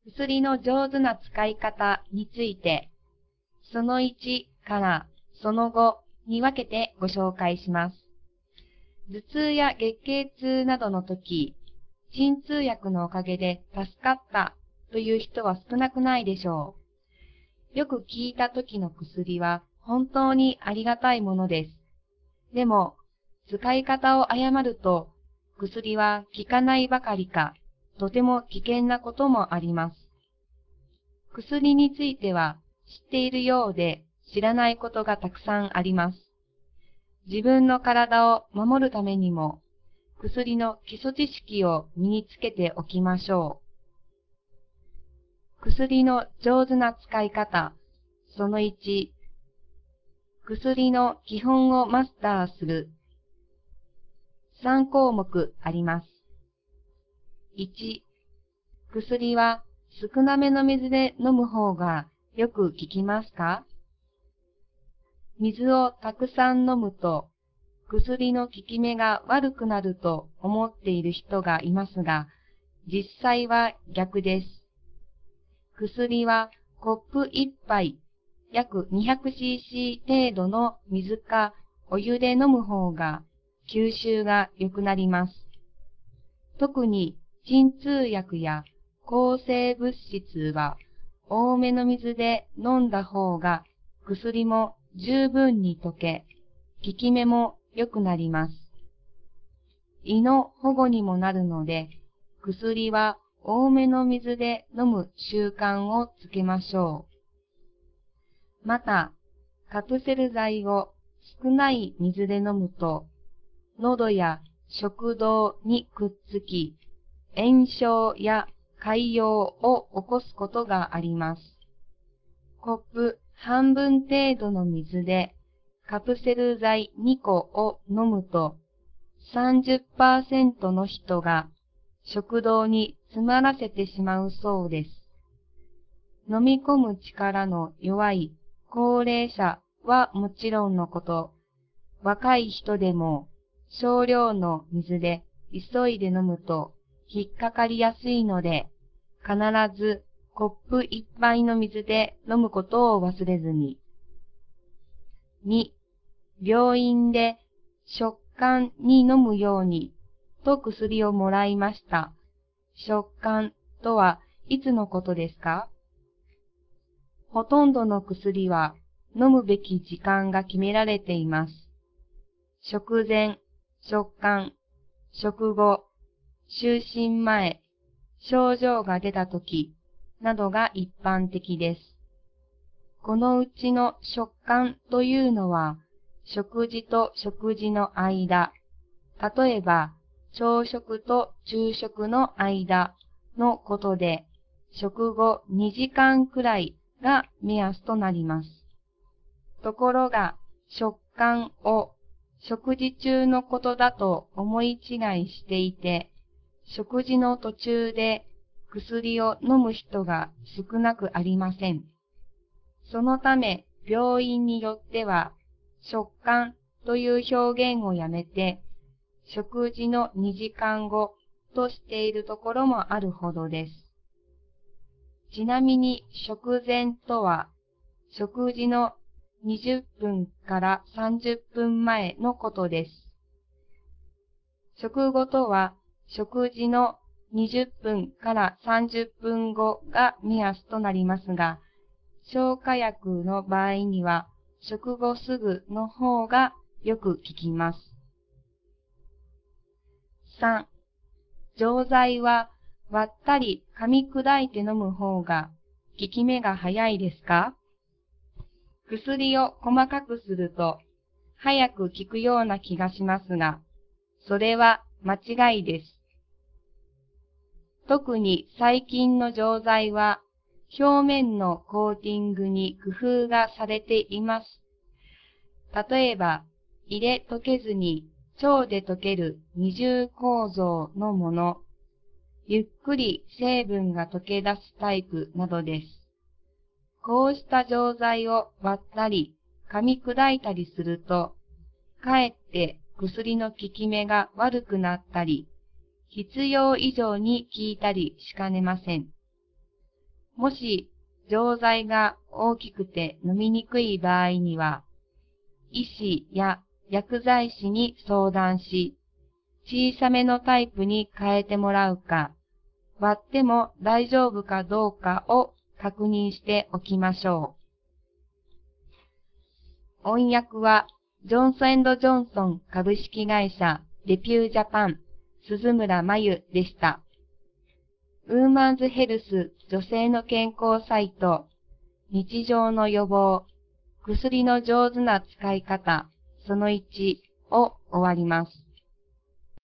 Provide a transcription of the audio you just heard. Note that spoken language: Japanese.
薬の上手な使い方について、その1からその5に分けてご紹介します。頭痛や月経痛などの時、鎮痛薬のおかげで助かったという人は少なくないでしょう。よく聞いた時の薬は本当にありがたいものです。でも、使い方を誤ると、薬は効かないばかりか、とても危険なこともあります。薬については知っているようで知らないことがたくさんあります。自分の体を守るためにも、薬の基礎知識を身につけておきましょう。薬の上手な使い方。その1、薬の基本をマスターする。3項目あります。1、薬は少なめの水で飲む方がよく効きますか？水をたくさん飲むと薬の効き目が悪くなると思っている人がいますが、実際は逆です。薬はコップ1杯、約 200cc 程度の水かお湯で飲む方が吸収が良くなります。特に鎮痛薬や抗生物質は多めの水で飲んだ方が薬も十分に溶け、効き目も良くなります。胃の保護にもなるので、薬は多めの水で飲む習慣をつけましょう。また、カプセル剤を少ない水で飲むと、喉や食道にくっつき、炎症や潰瘍を起こすことがあります。コップ半分程度の水でカプセル剤2個を飲むと、30% の人が食道に詰まらせてしまうそうです。飲み込む力の弱い高齢者はもちろんのこと、若い人でも少量の水で急いで飲むと引っかかりやすいので、必ずコップ一杯の水で飲むことを忘れずに。2、病院で食管に飲むようにと薬をもらいました。食管とはいつのことですか？ほとんどの薬は飲むべき時間が決められています。食前、食間、食後、就寝前、症状が出たときなどが一般的です。このうちの食間というのは、食事と食事の間、例えば朝食と昼食の間のことで、食後2時間くらいが目安となります。ところが、食間を食事中のことだと思い違いしていて、食事の途中で薬を飲む人が少なくありません。そのため、病院によっては、食間という表現をやめて、食事の2時間後としているところもあるほどです。ちなみに食前とは、食事の20分から30分前のことです。食後とは、食事の20分から30分後が目安となりますが、消化薬の場合には、食後すぐの方がよく効きます。3、錠剤は割ったり噛み砕いて飲む方が効き目が早いですか？薬を細かくすると早く効くような気がしますが、それは間違いです。特に最近の錠剤は表面のコーティングに工夫がされています。例えば、入れ溶けずに腸で溶ける二重構造のもの、ゆっくり成分が溶け出すタイプなどです。こうした錠剤を割ったり噛み砕いたりすると、かえって薬の効き目が悪くなったり、必要以上に効いたりしかねません。 もし錠剤が大きくて飲みにくい場合には、医師や薬剤師に相談し、小さめのタイプに変えてもらうか、割っても大丈夫かどうかを確認しておきましょう。翻訳は、ジョンソン&ジョンソン株式会社レピュージャパン鈴村真由でした。ウーマンズヘルス女性の健康サイト、日常の予防、薬の上手な使い方、その1を終わります。